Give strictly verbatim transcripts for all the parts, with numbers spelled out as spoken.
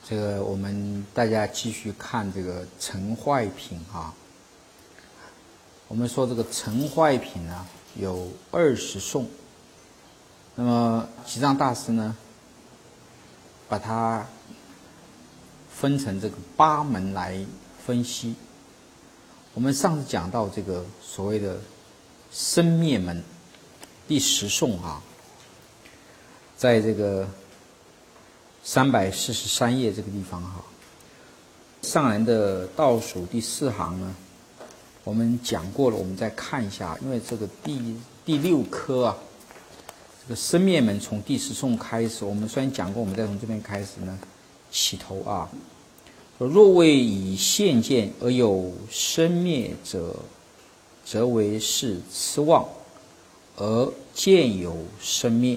这个我们大家继续看这个陈坏品啊。我们说这个陈坏品呢有二十颂，那么吉藏大师呢把它分成这个八门来分析。我们上次讲到这个所谓的生灭门第十颂啊，在这个三百四十三页这个地方哈，上人的倒数第四行呢，我们讲过了，我们再看一下，因为这个第第六科啊，这个生灭门从第十颂开始，我们虽然讲过，我们再从这边开始呢起头啊，说若为以现见而有生灭者，则为是痴妄，而见有生灭。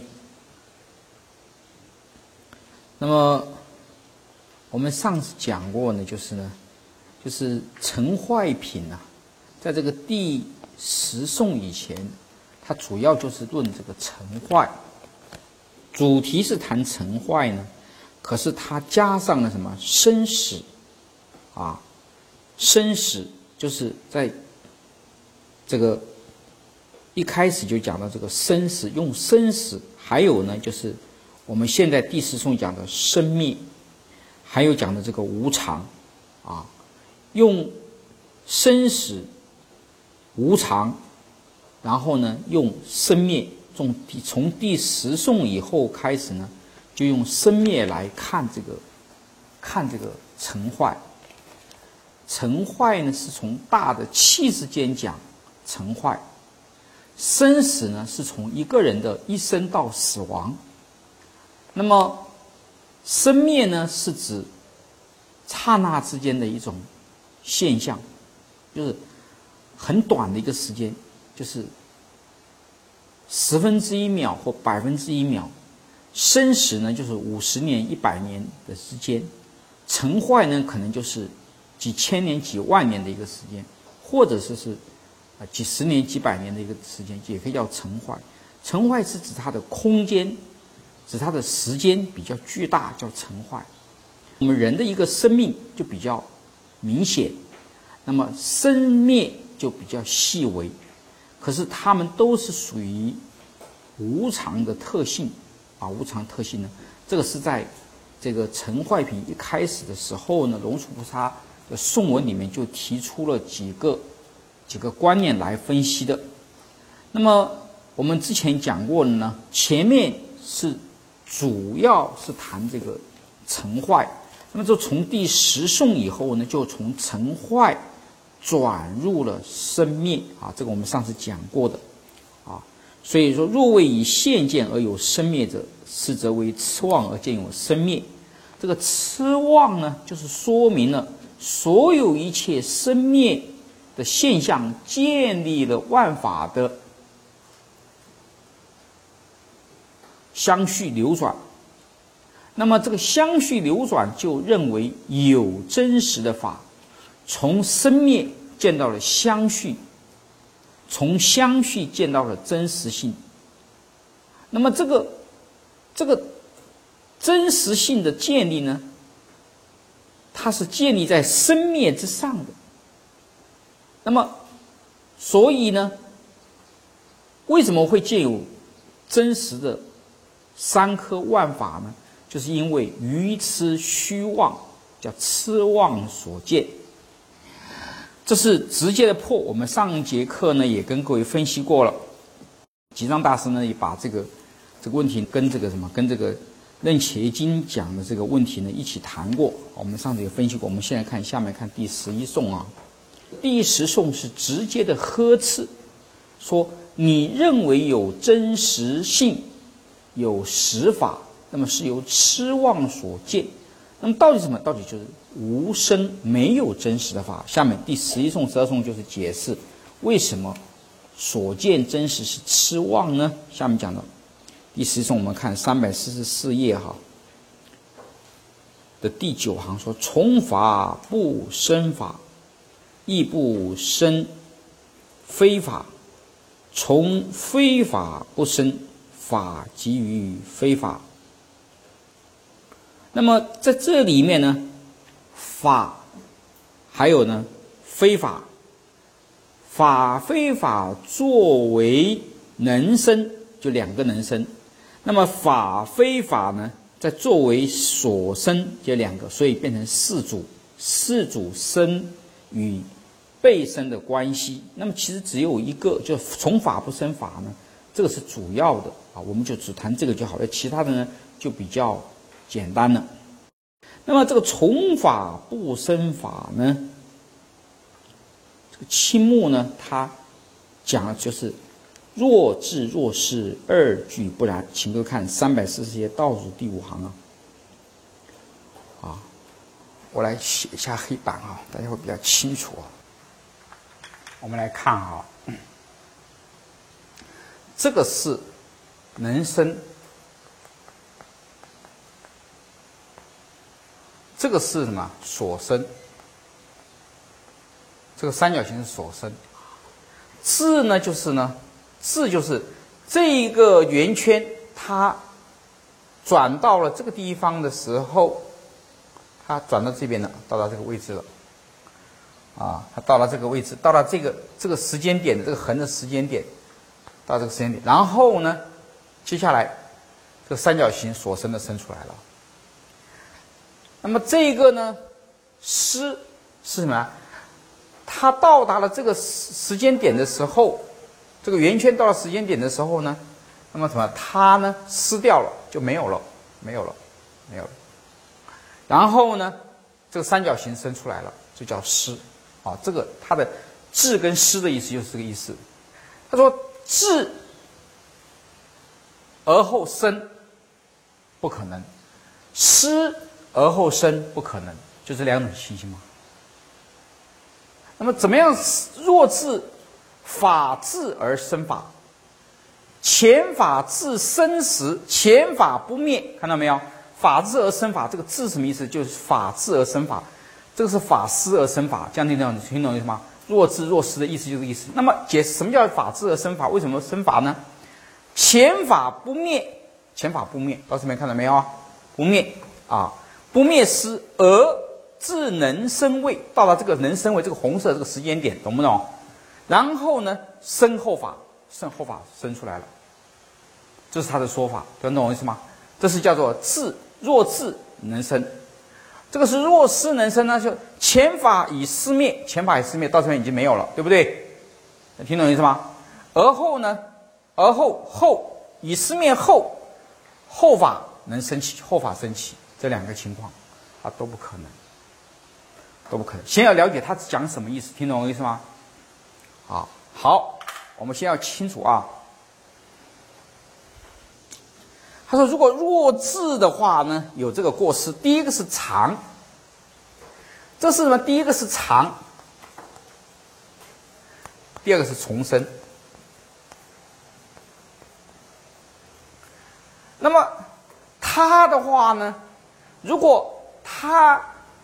那么我们上次讲过呢，就是呢，就是陈坏品啊，在这个第十颂以前，它主要就是论这个陈坏，主题是谈陈坏呢，可是它加上了什么生死啊，生死就是在这个一开始就讲到这个生死，用生死，还有呢就是我们现在第十颂讲的生灭，还有讲的这个无常啊，用生死无常，然后呢用生灭，从从第十颂以后开始呢，就用生灭来看这个看这个陈坏。陈坏呢是从大的气之间讲陈坏，生死呢是从一个人的一生到死亡。那么生灭呢是指刹那之间的一种现象，就是很短的一个时间，就是十分之一秒或百分之一秒。生死呢就是五十年一百年的时间，陈坏呢可能就是几千年几万年的一个时间，或者是是啊几十年几百年的一个时间，也可以叫陈坏。陈坏是指它的空间，指它的时间比较巨大，叫陈坏。我们人的一个生命就比较明显，那么生灭就比较细微，可是它们都是属于无常的特性啊。无常特性呢，这个是在这个陈坏品一开始的时候呢，龙树菩萨的颂文里面就提出了几个几个观念来分析的。那么我们之前讲过了呢，前面是主要是谈这个陈坏，那么就从第十颂以后呢，就从陈坏转入了生灭啊，这个我们上次讲过的啊。所以说，若为以现见而有生灭者，是则为痴妄而见有生灭。这个痴妄呢，就是说明了所有一切生灭的现象建立了万法的相续流转，那么这个相续流转就认为有真实的法，从生灭见到了相续，从相续见到了真实性。那么这个这个真实性的建立呢，它是建立在生灭之上的。那么所以呢，为什么会见有真实的三颗万法呢？就是因为愚痴虚妄，叫痴妄所见。这是直接的破。我们上一节课呢也跟各位分析过了，吉藏大师呢也把这个这个问题跟这个什么跟这个楞伽经讲的这个问题呢一起谈过。我们上次也分析过。我们现在看下面看第十一颂啊，第十颂是直接的呵斥，说你认为有真实性，有实法，那么是由痴妄所见。那么到底什么？到底就是无生，没有真实的法。下面第十一颂、十二颂就是解释为什么所见真实是痴妄呢？下面讲到第十一颂，我们看三百四十四页哈的第九行说：从法不生法，亦不生非法；从非法不生法，即于非法。 那么在这里面呢，法还有呢非法，法非法作为能生，就两个能生。那么法非法呢，再作为所生，就两个，所以变成四组，四组生与被生的关系。那么其实只有一个，就从法不生法呢，这个是主要的啊，我们就只谈这个就好了，其他的呢就比较简单了。那么这个从法不生法呢，这个青木呢，他讲的就是若智若失，二句不然。请各位看三百四十页倒数第五行啊，啊，我来写一下黑板啊，大家会比较清楚啊。我们来看啊，这个是能生，这个是什么？所生。这个三角形是所生。智呢，就是呢，智就是这一个圆圈，它转到了这个地方的时候，它转到这边了，到达这个位置了。啊，它到了这个位置，到了这个这个时间点的这个横的时间点，到这个时间点，然后呢，接下来这个三角形所生的生出来了。那么这个呢，失是什么？它到达了这个时间点的时候，这个圆圈到了时间点的时候呢，那么什么？它呢失掉了，就没有了，没有了，没有了。然后呢，这个三角形生出来了，就叫失。啊，这个它的智跟失的意思就是这个意思。他说智而后生不可能，失而后生不可能，就这两种情形嘛。那么怎么样若智法治而生法？前法治生时，前法不灭，看到没有？法治而生法，这个治什么意思？就是法治而生法。这个是法师而生法，这样听懂听懂意思吗？若智若失的意思就是这个意思。那么解释什么叫法治而生法？为什么生法呢？前法不灭，前法不灭，到这边看到没有啊？不灭啊，不灭失而智能生位，到了这个能生位这个红色这个时间点，懂不懂？然后呢，生后法，生后法生出来了，这是他的说法，懂懂我意思吗？这是叫做智若智能生。这个是若失能生呢，就前法已失灭，前法已失灭，到这边已经没有了，对不对？听懂意思吗？而后呢，而后后已失灭后，后法能升起，后法升起，这两个情况啊都不可能，都不可能。先要了解他讲什么意思，听懂我意思吗？好，好，我们先要清楚啊。他说：“如果弱智的话呢，有这个过失。第一个是常，这是什么？第一个是常，第二个是重生。那么他的话呢，如果他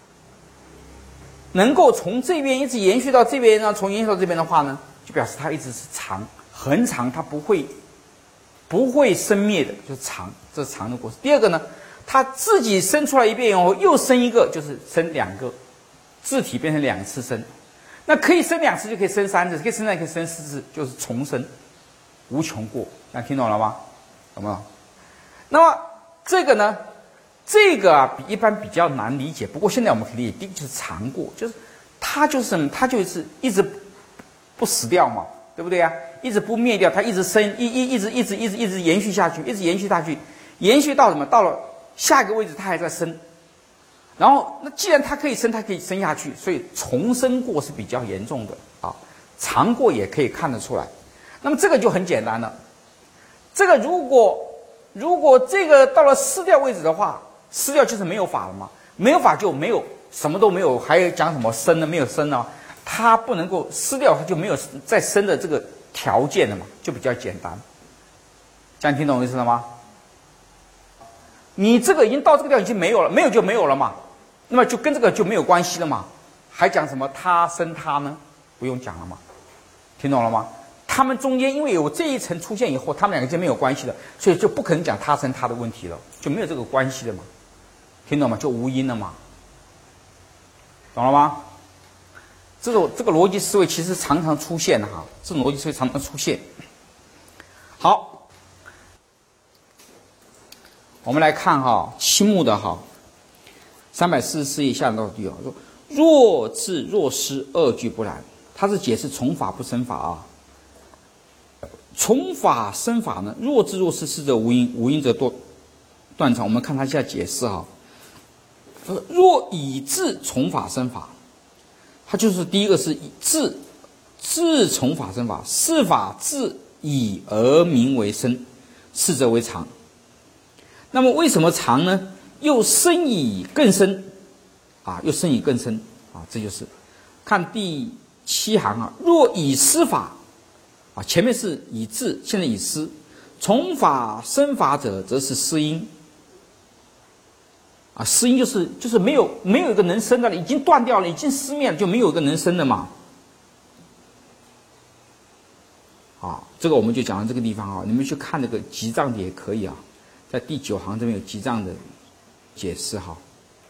能够从这边一直延续到这边，然后从延续到这边的话呢，就表示他一直是常，恒常，他不会。”不会生灭的，就是常，这是常的过程。第二个呢，它自己生出来一遍以后，又生一个，就是生两个，自体变成两次生。那可以生两次，就可以生三次，可以生三次，可以生四次，就是重生，无穷过。那听懂了吗？懂不懂？那么这个呢，这个啊，比一般比较难理解。不过现在我们可以理解，第一个就是常过，就是它就是什么？它就是一直不死掉嘛。对不对啊？一直不灭掉，它一直生，一一一直一直一直一直延续下去，一直延续下去，延续到什么？到了下一个位置，它还在生。然后，那既然它可以生，它可以生下去，所以重生过是比较严重的啊。常过也可以看得出来。那么这个就很简单了。这个如果如果这个到了失掉位置的话，失掉就是没有法了嘛，没有法就没有什么都没有，还有讲什么生呢？没有生呢？它不能够失掉，它就没有再生的这个条件了嘛，就比较简单。这样听懂我意思了吗？你这个已经到这个地方已经没有了，没有就没有了嘛，那么就跟这个就没有关系了嘛，还讲什么他生他呢？不用讲了嘛，听懂了吗？他们中间因为有这一层出现以后，他们两个就没有关系了，所以就不可能讲他生他的问题了，就没有这个关系了嘛， 听懂吗？就无因了嘛，懂了吗？这种这个逻辑思维其实常常出现哈，这种逻辑思维常常出现。好，我们来看哈，七目的哈，三百四十四页下到第二说，若智若失，二句不然。它是解释从法不生法啊。从法生法呢，若智若失，失则无因，无因则断断常。我们看它下解释哈，若以智从法生法，它就是第一个是以智，智从法生法，是法智以而名为生，是则为常。那么为什么常呢？又生以更深啊，又生以更深啊，这就是看第七行啊。若以失法啊，前面是以智，现在以失，从法生法者，则是失因啊。失因就是就是没有没有一个能生的了，已经断掉了，已经失灭了，就没有一个能生的嘛。啊，这个我们就讲到这个地方啊，你们去看这个集藏的也可以啊，在第九行这边有集藏的解释哈。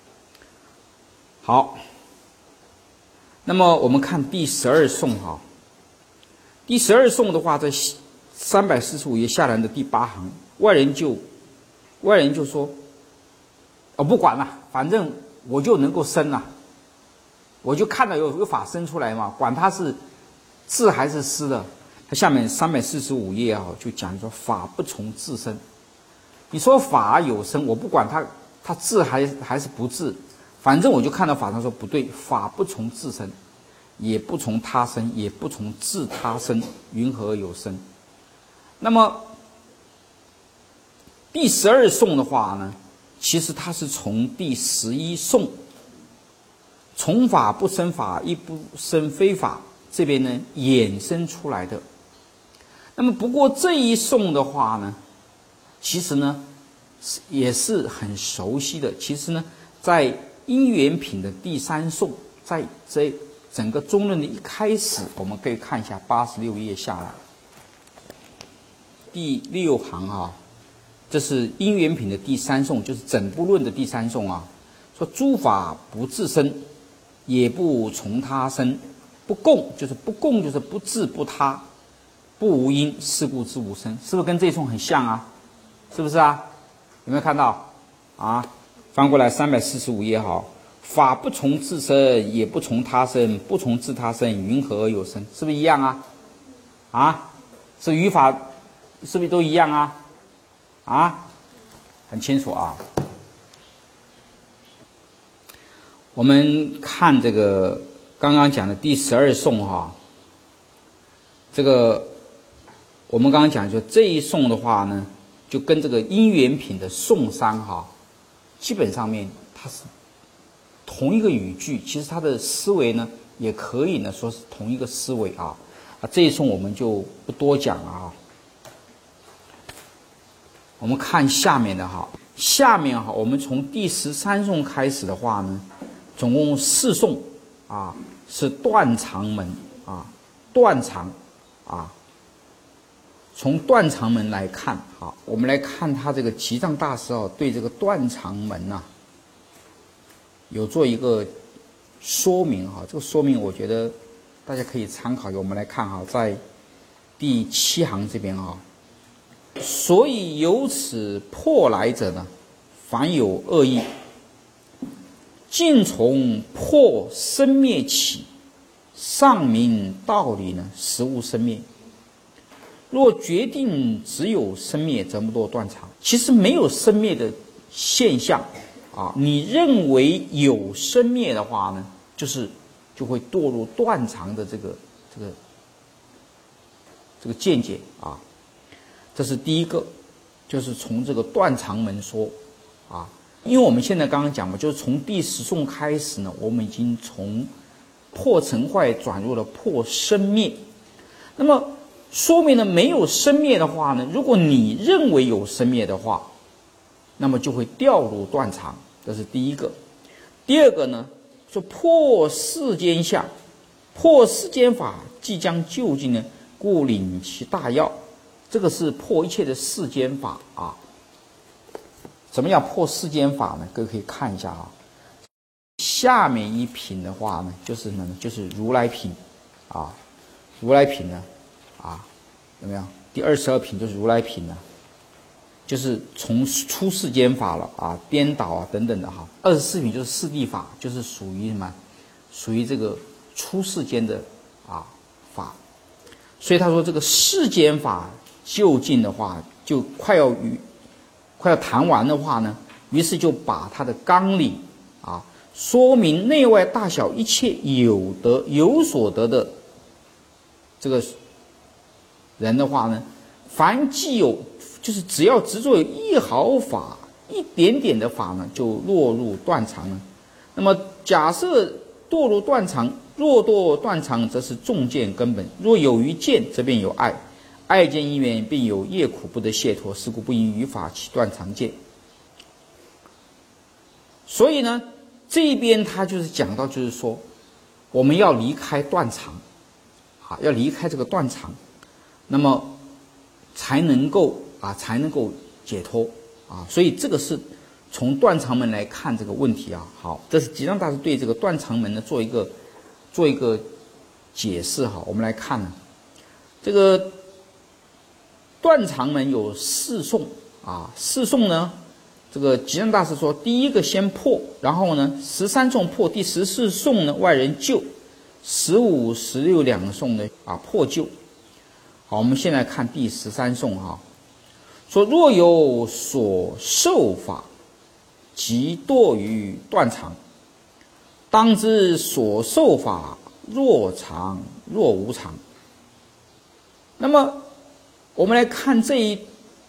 好，那么我们看第十二颂哈，第十二颂的话，在三百四十五页下栏的第八行，外人就外人就说，我、哦、不管了，反正我就能够生了，我就看到有有法生出来嘛，管它是智还是失的。他下面三百四十五页啊，就讲说法不从自生。你说法有生，我不管它它智还还是不智，反正我就看到法上说不对，法不从自生，也不从他生，也不从自他生，云何有生？那么第十二颂的话呢，其实它是从第十一颂从法不生法，亦不生非法这边呢衍生出来的。那么不过这一颂的话呢，其实呢也是很熟悉的。其实呢，在因缘品的第三颂，在这整个中论的一开始，我们可以看一下八十六页下来第六行啊，这是因缘品的第三颂，就是整部论的第三颂啊。说诸法不自生，也不从他生，不共就是不共就是不自不他，不无因，是故知无生，是不是跟这一颂很像啊？是不是啊？有没有看到啊？翻过来三百四十五页哈，法不从自生，也不从他生，不从自他生，云何而有生？是不是一样啊？啊，是语法是不是都一样啊？啊，很清楚啊。我们看这个刚刚讲的第十二颂哈，这个我们刚刚讲就这一颂的话呢，就跟这个因缘品的颂三哈，基本上面它是同一个语句，其实它的思维呢也可以呢说是同一个思维啊。啊，这一颂我们就不多讲了啊。我们看下面的哈，下面哈，我们从第十三颂开始的话呢，总共四颂啊，是断常门啊，断常啊。从断常门来看，好，我们来看他这个集藏大师哦，对这个断常门呐、啊，有做一个说明哈。这个说明我觉得大家可以参考。我们来看哈，在第七行这边啊，所以由此破来者呢，凡有恶意，尽从破生灭起，上明道理呢，实无生灭。若决定只有生灭，则不落断常。其实没有生灭的现象啊，你认为有生灭的话呢，就是就会堕入断常的这个这个这个见解啊。这是第一个，就是从这个断常门说啊。因为我们现在刚刚讲嘛，就是从第十颂开始呢，我们已经从破成坏转入了破生灭。那么说明了没有生灭的话呢，如果你认为有生灭的话，那么就会掉入断常，这是第一个。第二个呢，说破世间相，破世间法，即将究竟呢，故领其大要。这个是破一切的世间法啊。 怎么样破世间法呢？各位可以看一下啊。下面一品的话呢，就是呢，就是如来品啊，如来品呢，啊，有没有？第二十二品就是如来品呢，就是从出世间法了啊，颠倒啊等等的哈。二十四品就是四谛法，就是属于什么？属于这个出世间的啊法。所以他说这个世间法究竟的话，就快要与快要谈完的话呢，于是就把他的纲领啊，说明内外大小一切有得有所得的这个人的话呢，凡既有就是只要执着有一毫法一点点的法呢，就落入断常了。那么假设堕入断常，若堕断常，则是众见根本；若有于见，则便有爱。爱见因缘，便有业苦不得解脱，是故不应于法起断常见。所以呢，这边他就是讲到，就是说，我们要离开断常，啊，要离开这个断常，那么才能够啊，才能够解脱啊。所以这个是从断常门来看这个问题啊。好，这是吉藏大师对这个断常门呢做一个做一个解释哈。我们来看呢，这个断常门有四颂啊，四颂呢，这个吉藏大师说，第一个先破，然后呢，十三颂破，第十四颂呢外人救，十五、十六两颂呢啊破救。好，我们现在看第十三颂哈，说若有所受法，即堕于断常，当知所受法若常若无常。那么我们来看这一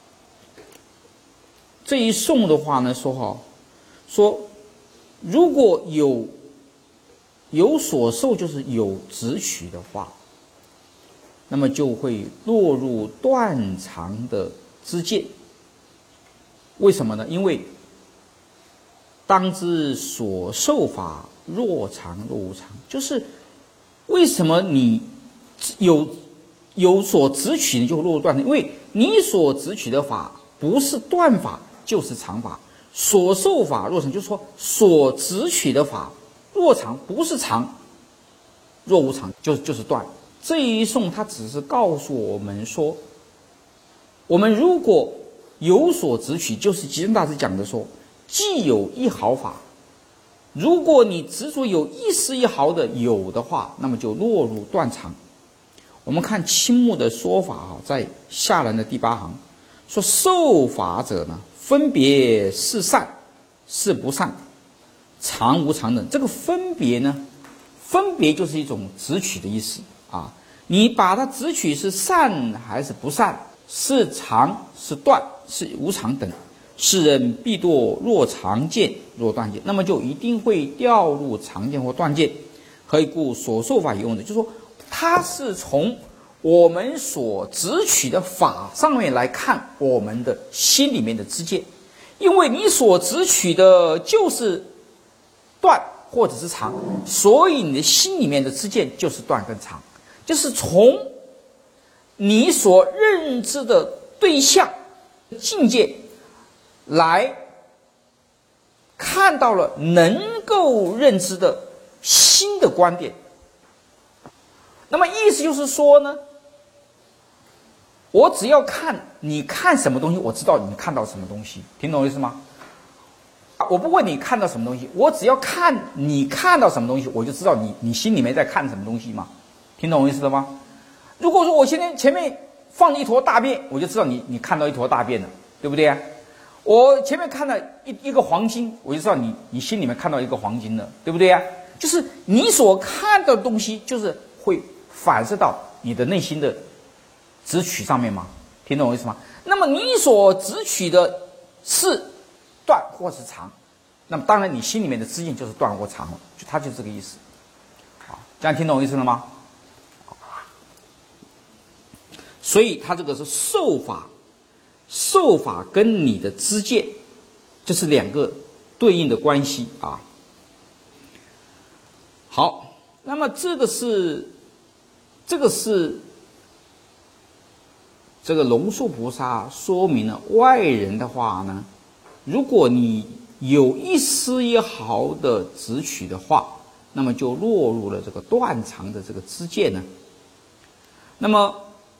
这一颂的话呢，说哈，说如果有有所受，就是有执取的话，那么就会落入断常的知见。为什么呢？因为当知所受法若常若无常，就是为什么你有有所执取，你就落入断常？因为你所执取的法不是断法就是常法，所受法若常，就是说所执取的法若常不是常，若无常就就是断。这一颂它只是告诉我们说，我们如果有所执取，就是吉藏大师讲的说，既有一毫法，如果你执着有一丝一毫的有的话，那么就落入断常。我们看青木的说法啊，在下栏的第八行说，受法者呢，分别是善是不善，常无常等。这个分别呢，分别就是一种执取的意思啊。你把它执取是善还是不善，是常是断是无常等，世人必堕若常见若断见，那么就一定会掉入常见或断见。何以故？所受法有用的，就是说它是从我们所执取的法上面来看我们的心里面的知见，因为你所执取的就是断或者是常，所以你的心里面的知见就是断跟常，就是从你所认知的对象境界来看到了能够认知的新的观点。那么意思就是说呢，我只要看你看什么东西，我知道你看到什么东西，听懂我意思吗？我不问你看到什么东西，我只要看你看到什么东西，我就知道你你心里面在看什么东西嘛，听懂我意思了吗？如果说我现在前面放了一坨大便，我就知道你你看到一坨大便了，对不对啊？我前面看了一一个黄金，我就知道你你心里面看到一个黄金了，对不对啊？就是你所看到的东西，就是会反射到你的内心的执取上面吗？听懂我意思吗？那么你所执取的是断或是常，那么当然你心里面的知见就是断或常了，就它就是这个意思。好，这样听懂我意思了吗？所以它这个是受法，受法跟你的知见，这是两个对应的关系啊。好，那么这个是这个是这个龙树菩萨说明了外人的话呢， 如果你有一丝一毫的直取的话，那么就落入了这个断常的这个知见呢。那么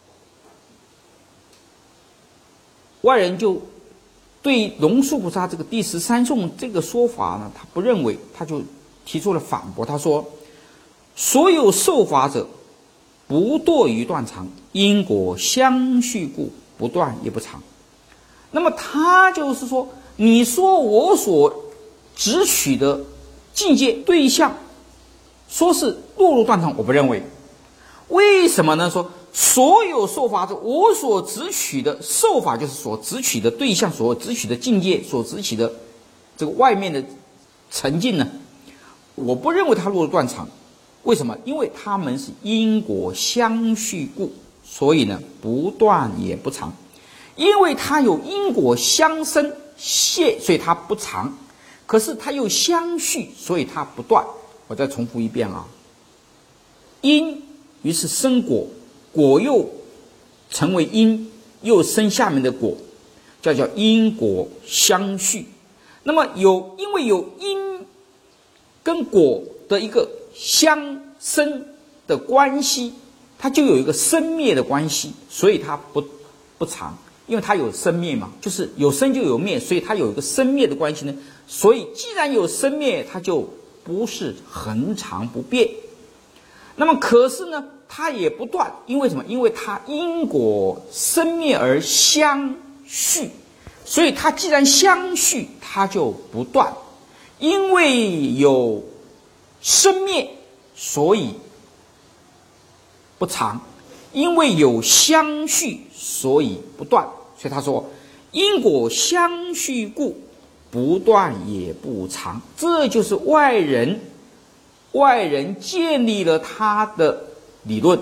外人就对龙树菩萨这个第十三颂这个说法呢，他不认为，他就提出了反驳。他说：所有受法者，不堕于断常，因果相续故，不断也不长。那么他就是说，你说我所执取的境界对象，说是落入断常，我不认为。为什么呢？说所有受法者，我所执取的受法就是所执取的对象，所执取的境界，所执取的这个外面的沉静呢，我不认为它落入断常。为什么？因为它们是因果相续故，所以呢不断也不长。因为它有因果相生现，所以它不长。可是它又相续，所以它不断。我再重复一遍啊，因于是生果，果又成为因，又生下面的果，叫叫因果相续。那么有因为有因跟果的一个相生的关系，它就有一个生灭的关系，所以它不不长，因为它有生灭嘛，就是有生就有灭，所以它有一个生灭的关系呢。所以既然有生灭，它就不是恒常不变。那么可是呢，它也不断，因为什么？因为它因果生灭而相续，所以它既然相续，它就不断。因为有生灭，所以不长；因为有相续，所以不断。所以他说，因果相续故，不断也不长。这就是外人外人建立了他的理论。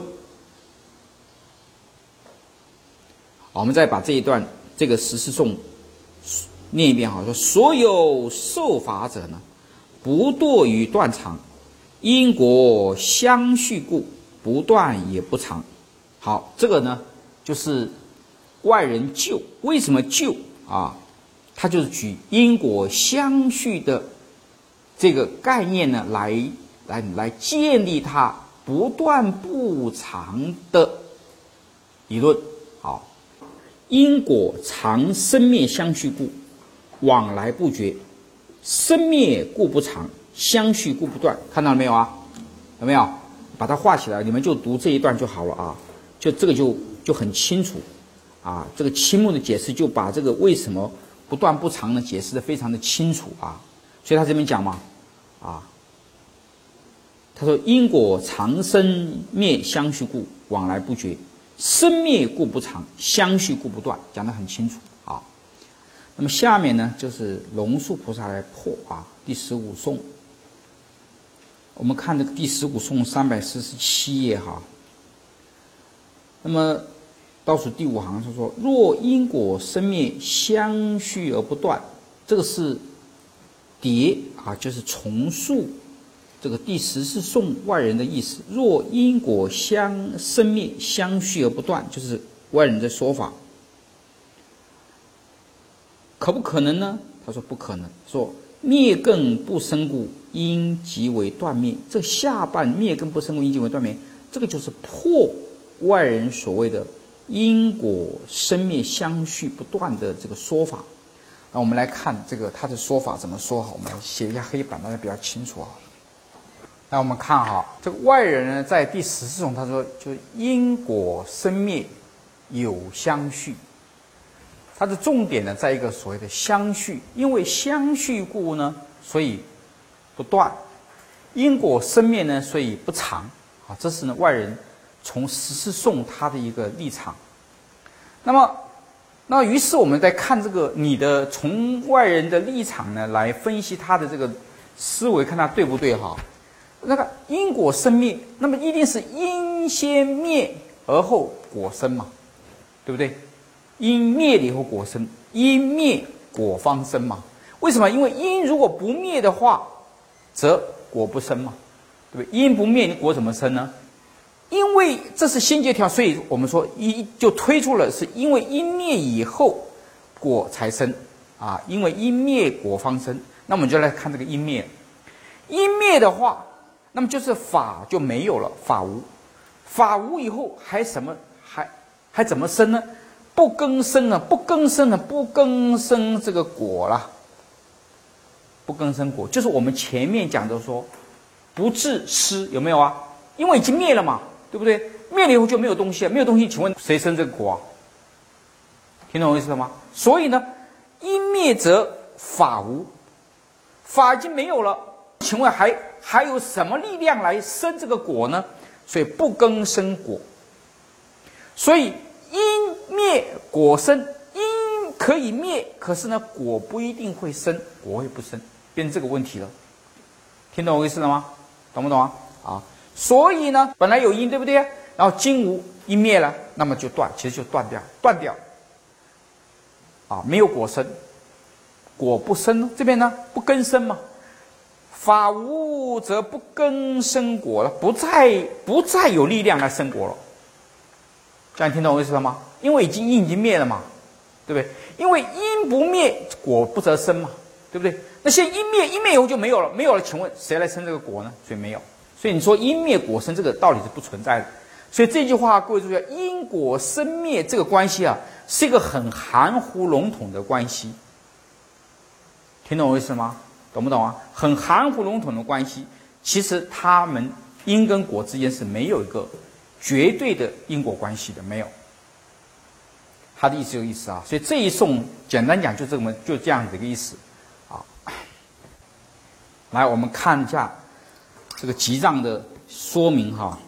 好，我们再把这一段这个十四颂念一遍。好，说所有受法者呢，不堕于断常，因果相续故，不断也不长。好，这个呢就是外人救。为什么救啊？他就是举因果相续的这个概念呢，来来来建立它不断不长的理论。好，因果常生灭相续故，往来不绝，生灭故不长，相续故不断。看到了没有啊？有没有？把它画起来，你们就读这一段就好了啊。就这个就就很清楚啊。这个青木的解释就把这个为什么不断不长呢解释的非常的清楚啊。所以他这边讲嘛，啊，他说因果常生灭相续故，往来不绝，生灭故不长，相续故不断，讲得很清楚啊。那么下面呢就是龙树菩萨来破啊第十五颂。我们看这个第十五颂三百四十七页哈。那么倒数第五行他说，若因果生灭相续而不断，这个是叠啊，就是重述这个第十四颂外人的意思。若因果相生灭相续而不断，就是外人的说法。可不可能呢？他说不可能。说灭根不生故，因即为断灭。这下半灭根不生故，因即为断灭，这个就是破外人所谓的因果生灭相续不断的这个说法。那我们来看这个他的说法怎么说哈，我们来写一下黑板，大家比较清楚啊。那我们看哈，这个外人呢，在第十四颂他说，就因果生灭有相续，它的重点呢，在一个所谓的相续，因为相续故呢，所以不断；因果生灭呢，所以不长。啊，这是呢外人从十四颂他的一个立场。那么，那于是我们在看这个你的从外人的立场呢，来分析他的这个思维，看他对不对哈？那个因果生灭，那么一定是因先灭而后果生嘛，对不对？因灭了以后果生，因灭果方生嘛。为什么？因为因如果不灭的话，则果不生嘛，对不对？因不灭，你果怎么生呢？因为这是先决条，所以我们说一就推出了，是因为因灭以后果才生。 啊，因为因灭果方生。那我们就来看这个因灭。因灭的话，那么就是法就没有了，法无。法无以后还什么？还还怎么生呢？不更生呢？不更生呢？不更生这个果了。不更生果，就是我们前面讲的说，不治失，有没有啊？因为已经灭了嘛，对不对？灭了以后就没有东西了，没有东西，请问谁生这个果啊？听懂我意思了吗？所以呢，因灭则法无，法已经没有了，请问还还有什么力量来生这个果呢？所以不更生果。所以因灭果生，因可以灭，可是呢，果不一定会生，果会不生，变成这个问题了。听懂我意思了吗？懂不懂啊？啊，所以呢，本来有因，对不对？然后今无，因灭了，那么就断，其实就断掉，断掉。啊，没有果生，果不生，这边呢不更生嘛？法无则不更生果了，不再不再有力量来生果了。这样听懂我意思了吗？因为已经因已经灭了嘛，对不对？因为因不灭，果不则生嘛，对不对？那现在因灭，因灭以后就没有了，没有了，请问谁来生这个果呢？所以没有。所以你说因灭果生这个道理是不存在的。所以这句话各位注意，因果生灭这个关系啊，是一个很含糊笼统的关系。听懂我意思吗？懂不懂啊？很含糊笼统的关系，其实他们因跟果之间是没有一个绝对的因果关系的，没有。他的意思这个意思啊，所以这一颂简单讲就这么就这样子一个意思啊。来，我们看一下这个集藏的说明哈。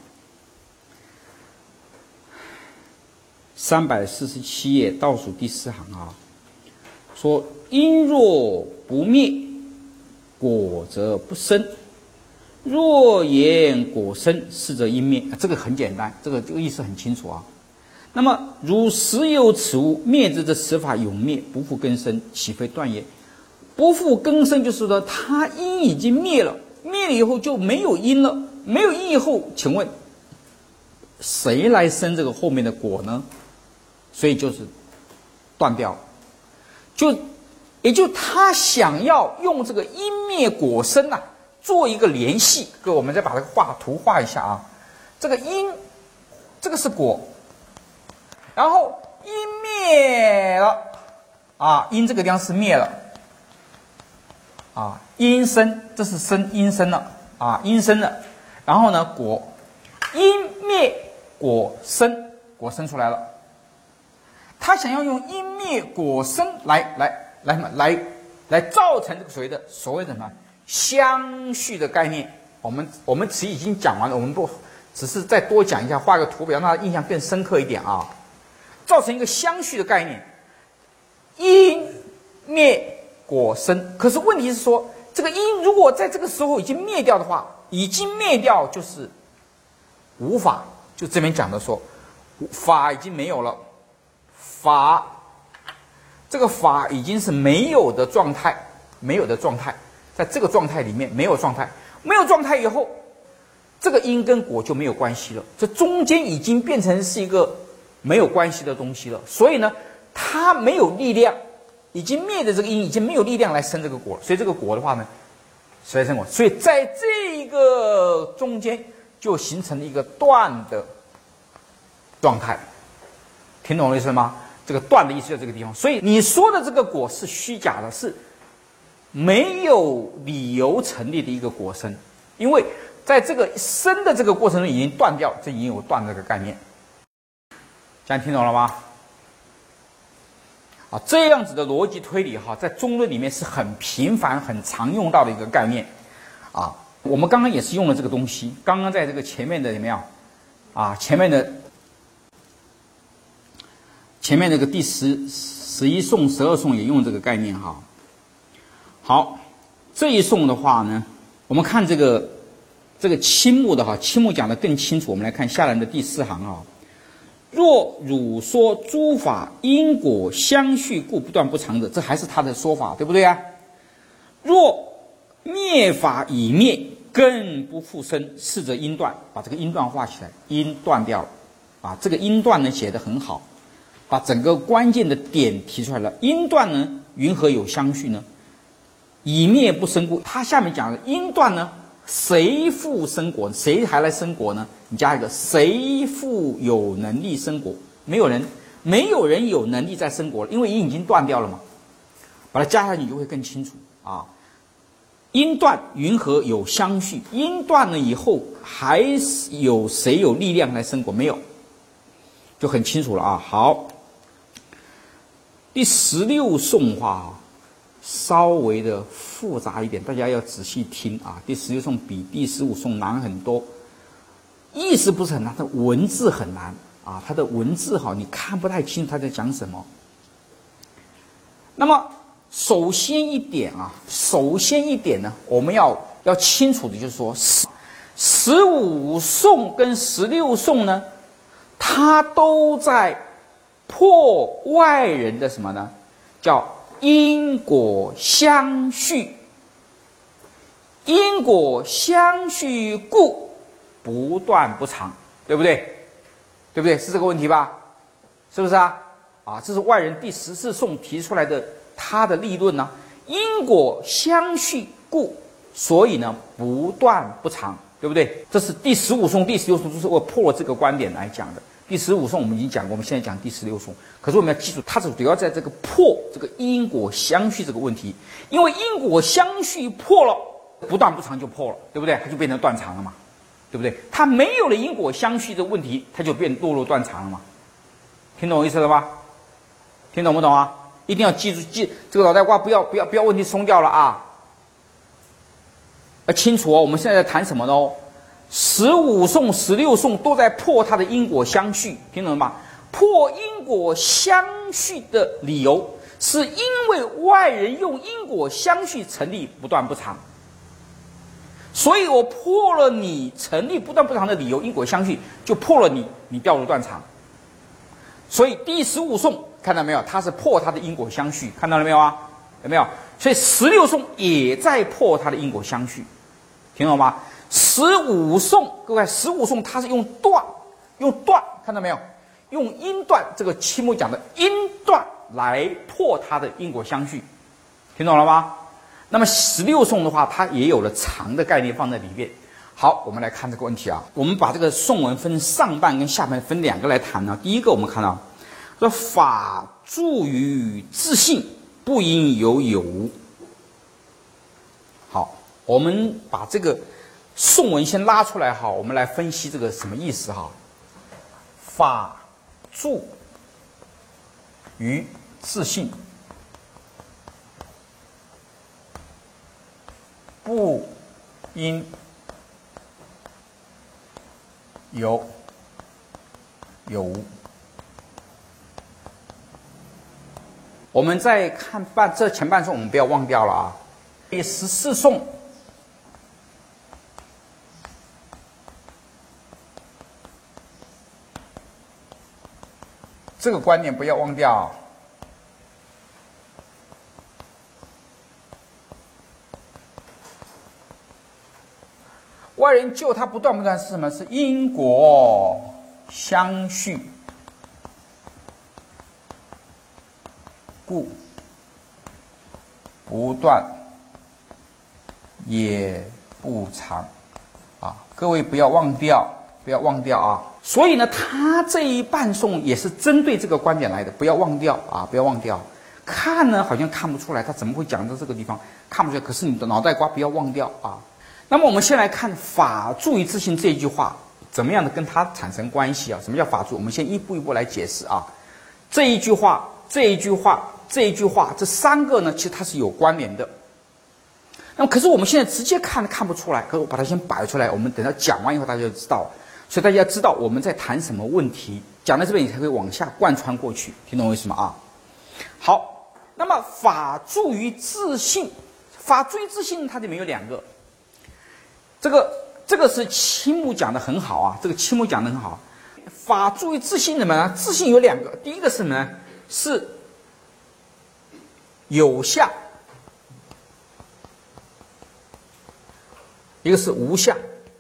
三百四十七页倒数第四行啊，说因若不灭，果则不生；若言果生，是则因灭。这个很简单，这个这个意思很清楚啊。那么如实有此物，灭之则此法永灭，不复更生，岂非断也？不复更生就是说它因已经灭了，灭了以后就没有因了，没有因以后，请问谁来生这个后面的果呢？所以就是断掉，就也就他想要用这个因灭果生啊做一个联系。各位，我们再把这个画图画一下啊。这个因，这个是果，然后因灭了啊，因这个地方是灭了啊，因生，这是生，因生了啊，因生了，然后呢果，因灭果生，果生出来了。他想要用因灭果生来来来什么来来造成这个所谓的所谓的什么相续的概念。我们我们词已经讲完了，我们不只是再多讲一下，画个图表，让大家印象更深刻一点啊。造成一个相续的概念，因灭果生。可是问题是说，这个因如果在这个时候已经灭掉的话，已经灭掉就是无法，就这边讲的说，法已经没有了。法，这个法已经是没有的状态，没有的状态，在这个状态里面没有状态，没有状态以后，这个因跟果就没有关系了，这中间已经变成是一个没有关系的东西了。所以呢，它没有力量，已经灭的这个因已经没有力量来生这个果，所以这个果的话呢，谁来生果？所以在这个中间就形成了一个断的状态。听懂我的意思吗？这个断的意思在这个地方，所以你说的这个果是虚假的，是没有理由成立的一个果生，因为在这个生的这个过程中已经断掉，这已经有断这个概念。这样听懂了吗？啊，这样子的逻辑推理哈，在中论里面是很频繁、很常用到的一个概念啊。我们刚刚也是用了这个东西，刚刚在这个前面的怎么样啊？前面的。前面那个第十十一颂、十二颂也用这个概念哈。好，这一颂的话呢，我们看这个这个青木的哈，青木讲得更清楚。我们来看下来的第四行啊。若汝说诸法因果相续，故不断不长者，这还是他的说法，对不对啊？若灭法已灭，更不复生，是则因断。把这个因断画起来，因断掉了啊。这个因断呢写得很好。把整个关键的点提出来了，因断呢云何有相续呢？以灭不生故。他下面讲的因断呢，谁复生果？谁还来生果呢？你加一个谁复有能力生果？没有人，没有人有能力再生果了，因为因已经断掉了嘛。把它加下去，你就会更清楚啊。因断云何有相续？因断了以后，还有谁有力量来生果？没有，就很清楚了啊。好，第十六颂话啊，稍微的复杂一点，大家要仔细听啊。第十六颂比第十五颂难很多，意思不是很难，它文字很难啊。它的文字哈，你看不太清他在讲什么。那么首先一点啊，首先一点呢，我们要要清楚的就是说，十十五颂跟十六颂呢，它都在破外人的什么呢？叫因果相续。因果相续故，不断不长，对不对？对不对？是这个问题吧？是不是啊？啊，这是外人第十四颂提出来的。他的立论呢，因果相续故，所以呢不断不长，对不对？这是第十五颂、第十六颂，就是我破了这个观点来讲的。第十五颂我们已经讲过，我们现在讲第十六颂。可是我们要记住，它是主要在这个破这个因果相续这个问题，因为因果相续破了，不断不长就破了，对不对？它就变成断长了嘛，对不对？它没有了因果相续的问题，它就变落入断长了嘛。听懂我意思了吧？听懂不懂啊？一定要记住，记这个脑袋瓜不要不要不要问题松掉了啊！要清楚哦，我们现在在谈什么呢？十五颂、十六颂都在破它的因果相续，听懂了吗？破因果相续的理由，是因为外人用因果相续成立不断不长，所以我破了你成立不断不长的理由，因果相续就破了你，你掉入断长。所以第十五颂看到没有？它是破它的因果相续，看到了没有啊？有没有？所以十六颂也在破它的因果相续，听懂吗？十五颂，各位，十五颂它是用断，用断，看到没有？用因断，这个期末讲的因断来破它的因果相续，听懂了吗？那么十六颂的话，它也有了长的概念放在里面。好，我们来看这个问题啊。我们把这个颂文分上半跟下半分两个来谈呢。第一个，我们看到说法助于自信，不应有有无。好，我们把这个颂文先拉出来哈，我们来分析这个什么意思哈。法助于自信，不应有有无。我们再看半这前半颂，我们不要忘掉了啊。第十四颂，这个观点不要忘掉。外人救他不断不断是什么？是因果相续，故不断也不长啊！各位不要忘掉，不要忘掉啊！所以呢，他这一半颂也是针对这个观点来的，不要忘掉啊！不要忘掉。看呢好像看不出来，他怎么会讲到这个地方看不出来？可是你的脑袋瓜不要忘掉啊！那么我们先来看法助于自信这一句话怎么样的跟它产生关系啊？什么叫法助？我们先一步一步来解释啊。这一句话，这一句话，这一句话，这三个呢，其实它是有关联的。那么可是我们现在直接看看不出来，可是我把它先摆出来，我们等到讲完以后大家就知道了。所以大家要知道我们在谈什么问题，讲到这边你才会往下贯穿过去，听懂我意思吗？啊，好，那么法助于自信，法助于自信它里面有两个。这个这个是青木讲的很好啊，这个青木讲的很好。法助于自信什么呢？自信有两个，第一个是什么呢？是有相，一个是无相。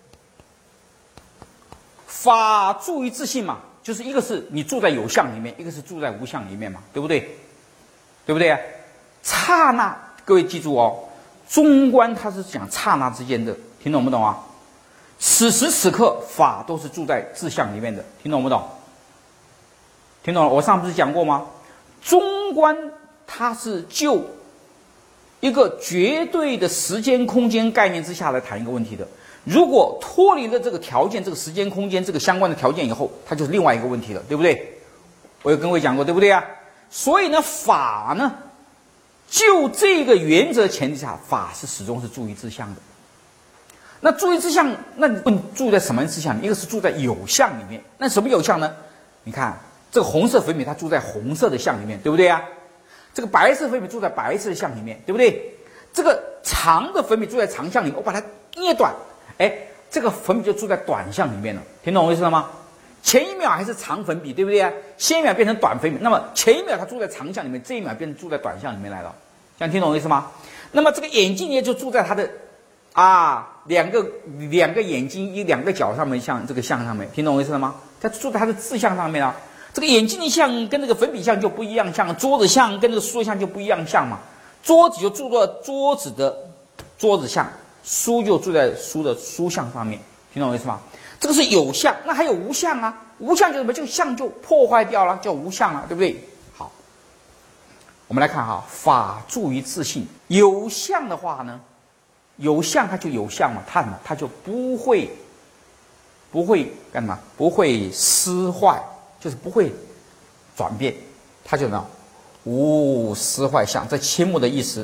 法助于自信嘛，就是一个是你住在有相里面，一个是住在无相里面嘛，对不对？对不对？ 刹那，各位记住哦，中观它是讲刹那之间的，听懂不懂啊？此时此刻，法都是住在自相里面的，听懂不懂？听懂了？我上次不是讲过吗？中观它是就一个绝对的时间空间概念之下来谈一个问题的。如果脱离了这个条件，这个时间空间这个相关的条件以后，它就是另外一个问题了，对不对？我有跟各位讲过，对不对啊？所以呢，法呢，就这个原则前提下，法是始终是住于自相的。那住于自相，那你住在什么自相？一个是住在有相里面。那什么有相呢？你看这个红色粉笔，它住在红色的相里面，对不对啊？这个白色粉笔住在白色的相里面，对不对？这个长的粉笔住在长相里面，我把它捏短，哎，这个粉笔就住在短相里面了，听懂我意思了吗？前一秒还是长粉笔，对不对啊？下一秒变成短粉笔，那么前一秒它住在长相里面，这一秒变成住在短相里面来了，这样听懂我意思吗？那么这个眼镜也就住在它的啊两个两个眼睛一两个角上面，像这个相上面，听懂我意思了吗？它住在它的自相上面啊。这个眼睛的相跟这个粉笔相就不一样相，桌子相跟这个书相就不一样相嘛。桌子就住在桌子的桌子相，书就住在书的书相上面，听懂我意思吗？这个是有相，那还有无相啊？无相就什么？这个相就破坏掉了，叫无相了，对不对？好，我们来看哈，法住于自性。有相的话呢，有相它就有相嘛，它它就不会不会干嘛？不会失坏。就是不会转变，它就呢无失坏相，这切目的意思。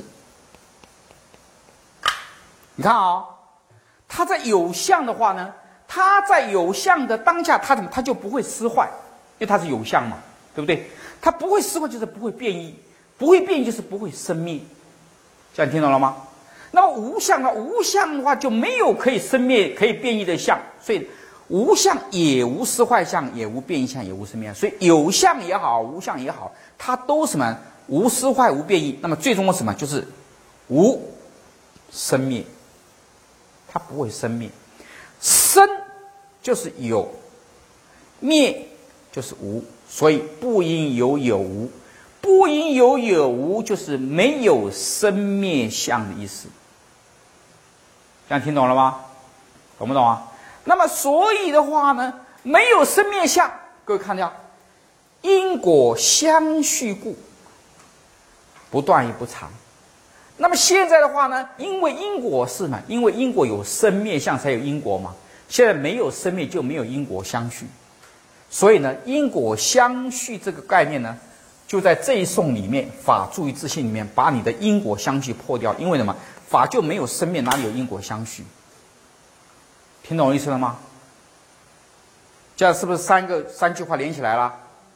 你看啊、哦，它在有相的话呢，它在有相的当下，它怎么它就不会失坏，因为它是有相嘛，对不对？它不会失坏就是不会变异，不会变异就是不会生灭，这样听懂了吗？那么无相啊，无相的话就没有可以生灭、可以变异的相，所以。无相也无失坏相，也无变异相，也无生灭相，所以有相也好，无相也好，它都什么无失坏、无变异。那么最终的什么就是无生灭，它不会生灭。生就是有，灭就是无，所以不应有有无，不应有有无就是没有生灭相的意思。这样听懂了吗？懂不懂啊？那么所以的话呢，没有生灭相，各位看到，因果相续故，不断亦不长。那么现在的话呢，因为因果是嘛，因为因果有生灭相才有因果嘛，现在没有生灭就没有因果相续，所以呢，因果相续这个概念呢，就在这一颂里面，法住于自性里面，把你的因果相续破掉。因为什么？法就没有生灭，哪里有因果相续？听懂我意思了吗？这样是不是三个三句话连起来了？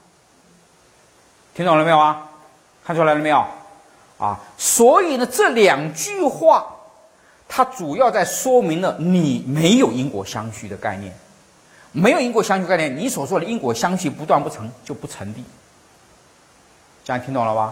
听懂了没有啊？看出来了没有？啊，所以呢，这两句话，它主要在说明了你没有因果相续的概念，没有因果相续概念，你所说的因果相续不断不成就不成立。这样听懂了吧？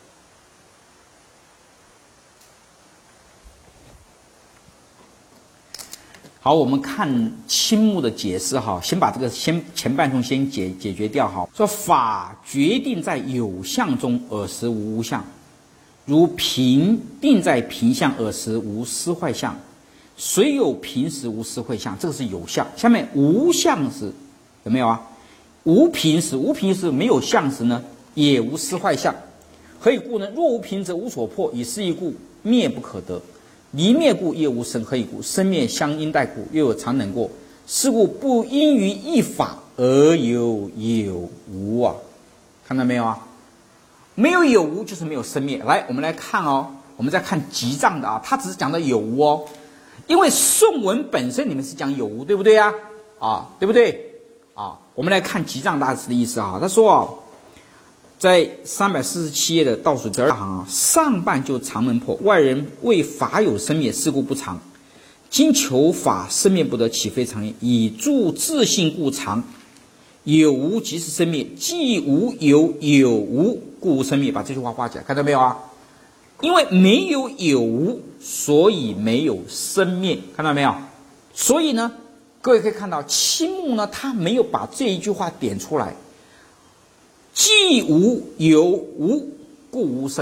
好，我们看青目的解释哈，先把这个先前半段先解解决掉哈。说法决定在有相中，尔时无无相；如平定在平相，尔时无失坏相。虽有平时无失坏相，这个是有相。下面无相时有没有啊？无平时，无平时没有相时呢，也无失坏相。何以故呢？若无平则无所破，以是义故，灭不可得。离灭故业无生，何以故？生灭相应待故，又有常等过。是故不因于一法而有有无啊！看到没有啊？没有有无就是没有生灭。来，我们来看哦，我们再看集藏的啊，他只是讲的有无哦，因为颂文本身里面是讲有无，对不对啊？啊，对不对？啊，我们来看集藏大师的意思啊，他说啊。在三百四十七页的倒数第二行啊，上半就常门破，外人为法有生灭，是故不常。今求法生灭不得，岂非常也？以助自性故常。有无即是生灭，既无有，有无故无生灭。把这句话画起来，看到没有啊？因为没有有无，所以没有生灭，看到没有？所以呢，各位可以看到，青目呢，他没有把这一句话点出来。既无有无，故无生灭。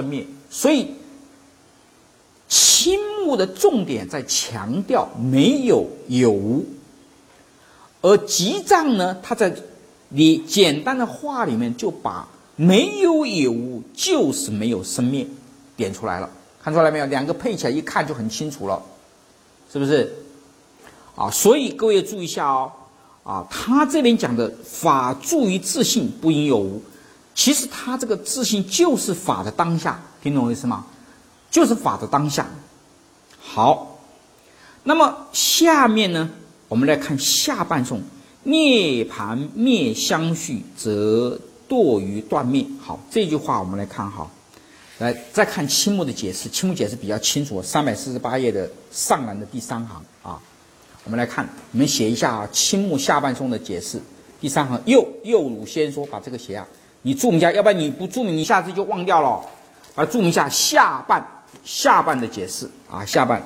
所以亲目的重点在强调没有有无，而集藏呢，它在你简单的话里面就把没有有无就是没有生灭点出来了，看出来没有？两个配起来一看就很清楚了，是不是？啊，所以各位要注意一下哦，啊，他这边讲的法住于自性，不应有无，其实他这个自性就是法的当下，听懂我意思吗？就是法的当下。好，那么下面呢，我们来看下半颂，涅盘灭相续，则堕于断灭。好，这句话我们来看哈，来再看青目的解释，青目解释比较清楚，三百四十八页的上栏的第三行啊，我们来看，你们写一下啊，青目下半颂的解释，第三行又又汝先说，把这个写啊，你注明一下，要不然你不注明，你下次就忘掉了，把它注明一下下半下半的解释啊，下半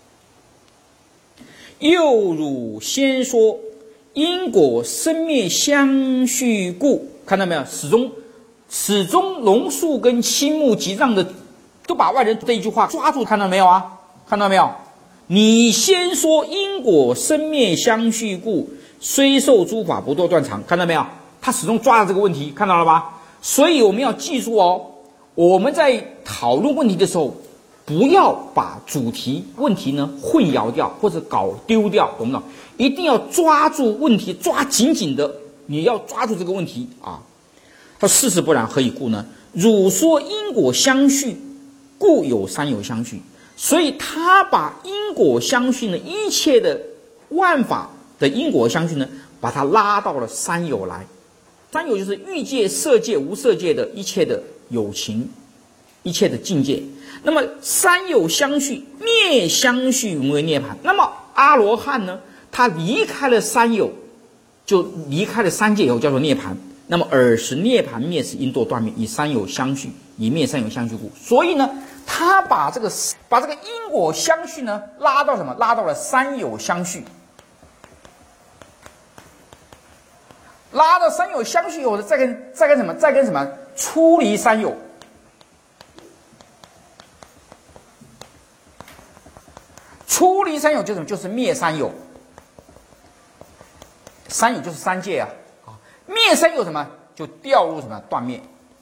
又汝先说。因果生灭相续故，看到没有？始终始终龙树跟青目集藏的都把外人这一句话抓住，看到没有啊？看到没有？你先说因果生灭相续故，虽受诸法不堕断常，看到没有？他始终抓着这个问题，看到了吧？所以我们要记住哦，我们在讨论问题的时候，不要把主题问题呢混淆掉或者搞丢掉，懂不懂？一定要抓住问题，抓紧紧的，你要抓住这个问题啊！他事实不然，何以故呢？汝说因果相续，故有三有相续，所以他把因果相续呢，一切的万法的因果相续呢，把它拉到了三有来。三有就是欲界、色界、无色界的一切的有情，一切的境界。那么三有相续，灭相续为涅槃。那么阿罗汉呢？他离开了三有，就离开了三界以后，叫做涅槃。那么尔时涅槃灭时，因堕断灭，以三有相续，以灭三有相续故。所以呢，他把这个把这个因果相续呢，拉到什么？拉到了三有相续。拉到三有相续以后，再跟再跟什么？再跟什么？出离三有。出离三有就是什么？就是灭三有。三有就是三界啊，啊，灭三有什么？就掉入什么？断灭。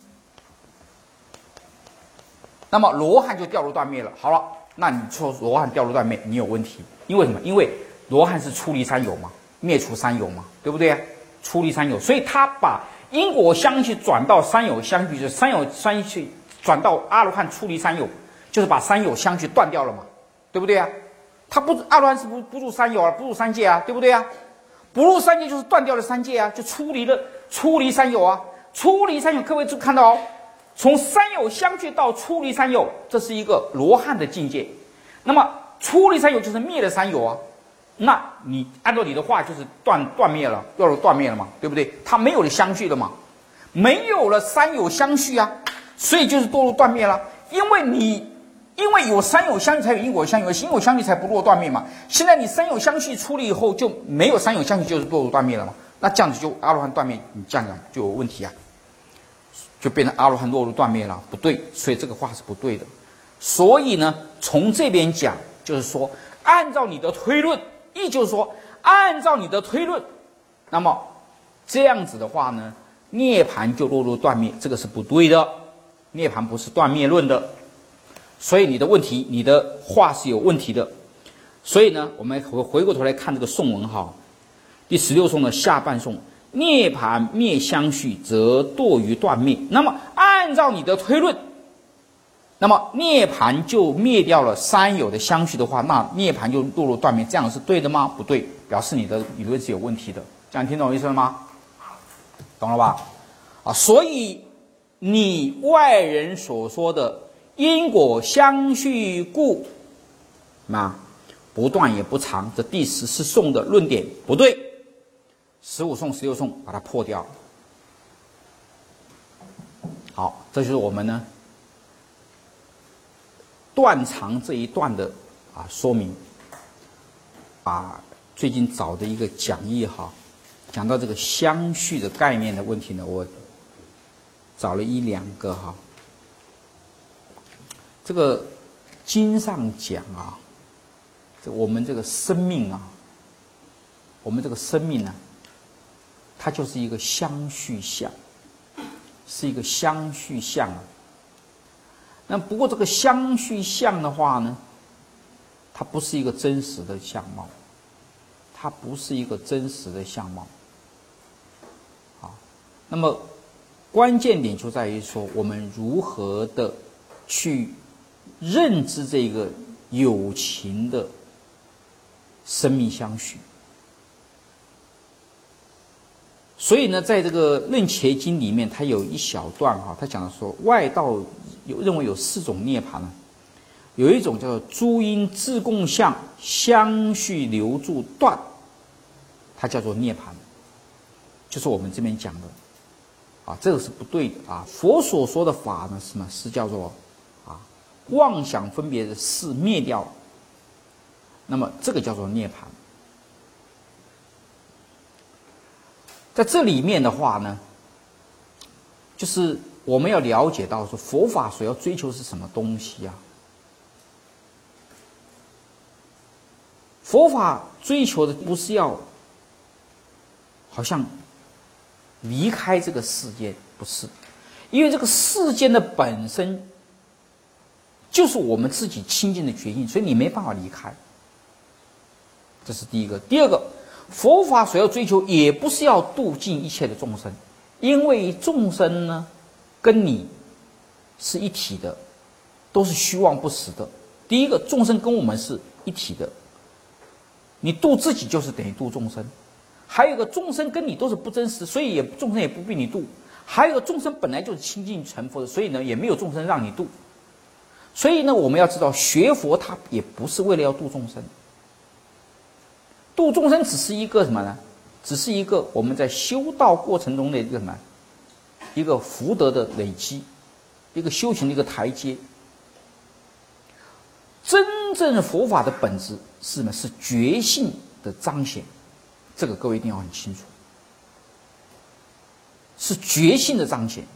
那么罗汉就掉入断灭了。好了，那你说罗汉掉入断灭，你有问题，因为什么？因为罗汉是出离三有嘛，灭除三有嘛，对不对啊？出离三有，所以他把因果相续转到三有相续，就是三有相续转到阿罗汉出离三有，就是把三有相续断掉了嘛，对不对啊？他不阿罗汉是不不入三有啊，不入三界啊，对不对啊？不入三界就是断掉了三界啊，就出离了出离三有啊，出离三有，各位注看到哦，从三有相续到出离三有，这是一个罗汉的境界。那么出离三有就是灭了三有啊，那你按照你的话就是断断灭了，要断灭了嘛，对不对？它没有了相续了嘛，没有了三有相续啊，所以就是堕入断灭了，因为你。因为有三有相续才有因果相续，有因果相续才不落断灭嘛。现在你三有相续出了以后，就没有三有相续，就是堕入断灭了嘛。那这样子就阿罗汉断灭，你这样讲就有问题啊，就变成阿罗汉落入断灭了，不对。所以这个话是不对的。所以呢，从这边讲，就是说，按照你的推论，亦就是说，按照你的推论，那么这样子的话呢，涅槃就落入断灭，这个是不对的。涅槃不是断灭论的。所以你的问题，你的话是有问题的。所以呢，我们回回过头来看这个颂文哈，第十六颂的下半颂，涅槃灭相续，则堕于断灭。那么按照你的推论，那么涅槃就灭掉了三有的相续的话，那涅槃就堕入断灭，这样是对的吗？不对，表示你的理论是有问题的。这样听懂我意思了吗？懂了吧？啊，所以你外人所说的因果相续故，那不断也不长，这第十四颂的论点不对，十五颂、十六颂把它破掉。好，这就是我们呢断常这一段的啊说明。啊，最近找的一个讲义哈，讲到这个相续的概念的问题呢，我找了一两个哈。 这个经上讲啊，这我们这个生命啊，我们这个生命呢、啊，它就是一个相续相，是一个相续相啊。那不过这个相续相的话呢，它不是一个真实的相貌，它不是一个真实的相貌。啊，那么关键点就在于说，我们如何的去认知这个有情的生命相续。所以呢，在这个《楞伽经》里面，它有一小段哈、啊，它讲的说，外道有认为有四种涅槃呢，有一种叫做诸因自共相相续留住断，它叫做涅槃，就是我们这边讲的，啊，这个是不对的啊。佛所说的法呢，是什么？是叫做啊妄想分别的事灭掉了，那么这个叫做涅槃。在这里面的话呢，就是我们要了解到说佛法所要追求是什么东西啊？佛法追求的不是要好像离开这个世界，不是，因为这个世间的本身就是我们自己清净的觉性，所以你没办法离开。这是第一个。第二个，佛法所要追求也不是要度尽一切的众生，因为众生呢跟你是一体的，都是虚妄不实的。第一个，众生跟我们是一体的，你度自己就是等于度众生。还有一个，众生跟你都是不真实，所以也众生也不必你度。还有一个，众生本来就是清净成佛的，所以呢也没有众生让你度。所以呢，我们要知道学佛它也不是为了要度众生，度众生只是一个什么呢？只是一个我们在修道过程中的一个什么？一个福德的累积，一个修行的一个台阶。真正佛法的本质是什么？是觉性的彰显，这个各位一定要很清楚，是觉性的彰显，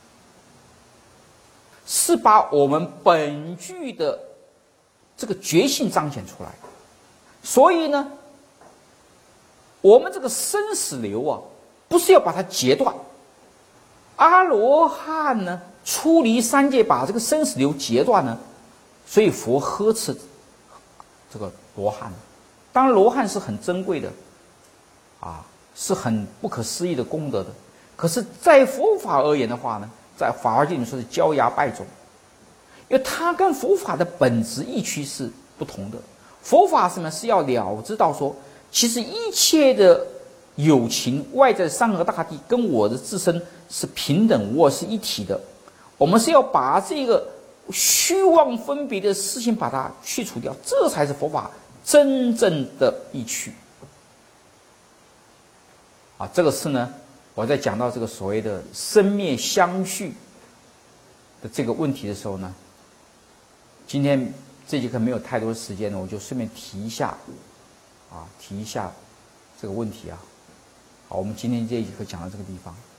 是把我们本具的这个觉性彰显出来。所以呢，我们这个生死流啊，不是要把它截断。阿罗汉呢，出离三界，把这个生死流截断呢，所以佛呵斥这个罗汉。当然，罗汉是很珍贵的，啊，是很不可思议的功德的。可是，在佛法而言的话呢，在《法华经》里说是焦芽败种，因为它跟佛法的本质义趣是不同的。佛法什么是要了知到说，其实一切的有情外在山河大地跟我的自身是平等无二，是一体的。我们是要把这个虚妄分别的事情把它去除掉，这才是佛法真正的义趣。啊，这个是呢，我在讲到这个所谓的生灭相续的这个问题的时候呢，今天这节课没有太多时间呢，我就顺便提一下，啊，提一下这个问题啊。好，我们今天这一节课讲到这个地方。